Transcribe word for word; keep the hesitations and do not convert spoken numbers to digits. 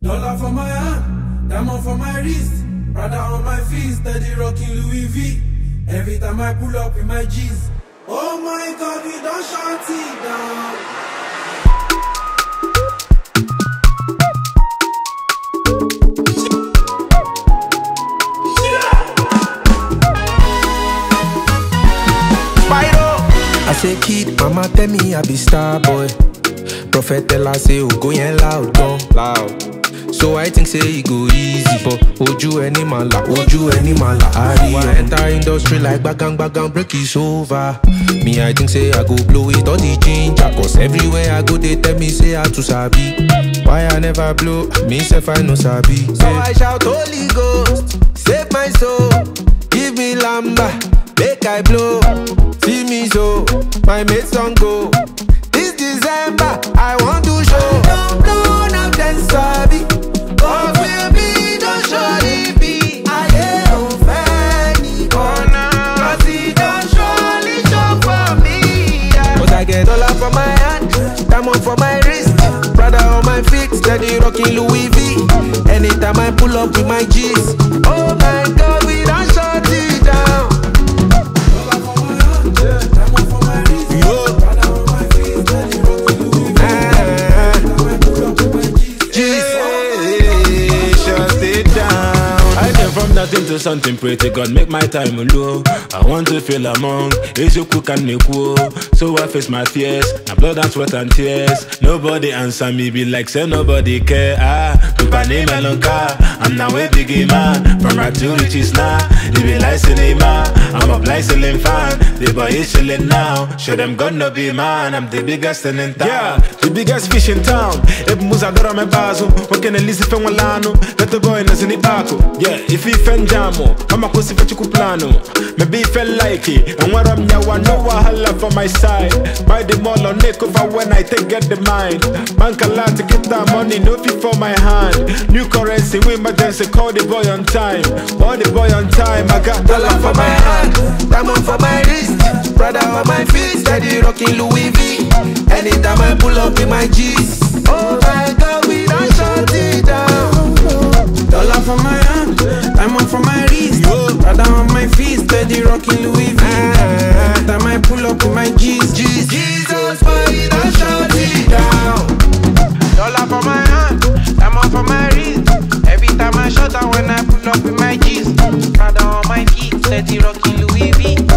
Dollar for my hand, diamond for my wrist, Prada on my feet, steady rocking Louis V. Every time I pull up with my G's. Oh my God, we don't shut it down. I say kid, mama tell me I be star boy. Prophet tell her say oh go yen loud, go loud. So I think say it go easy, but oju any mala, oju any mala. I enter industry like bagang bagang break is over. Me I think say I go blow it all the ginger, cause everywhere I go they tell me say I too sabi. Why I never blow? Me self I no sabi. So I shout Holy Ghost, save my soul, give me lamba, make I blow. See me so, my mates don't go. This December, I want to show. Don't blow, now then sabi. Oh baby, don't surely be. I ain't fanny corner. Cause he don't surely show for me. Yeah. But I get dollar for my hand, diamond for my wrist, Prada on my feet, steady rocking Louis V. Anytime I pull up with my G's. Oh my God, we don't shut it down. Into something pretty God, make my time low. I want to feel among is you cook and make woe. So I face my fears, my blood and sweat and tears. Nobody answer me, be like say nobody care. Ah, to name car. I'm now a biggie man. From right to riches now, they be like cinema. I'm a blind selling fan. The boy is chilling now. Show them gonna be man. I'm the biggest in town. Yeah, the biggest fish in town. If Muzadora me bazo, what can Elise Fenwalano? Let the boy in the Zinipaco. Yeah, if he Jamo, I'm a pussy for plano. Maybe felt like it, and what I'm now, I know I holla for my side. Buy the mall on Nick over when I take get the mind. Bank a lot to get that money, no fee for my hand. New currency, we emergency, call the boy on time. Call the boy on time, I got dollar for my hand, diamond for my wrist, Prada on my feet, steady rocking Louis V. Anytime I pull up with my G's. Oh my God, we don't shut it down. Dollar for my hand, diamond for my wrist, Prada on my feet, steady rocking Louis V. Every time I pull up with my G's, G's. Jesus, boy, don't shut it down. Dollar for my hand, diamond for my wrist. Every time I shut down when I pull up with my G's, Prada on my feet, steady rocking Louis V.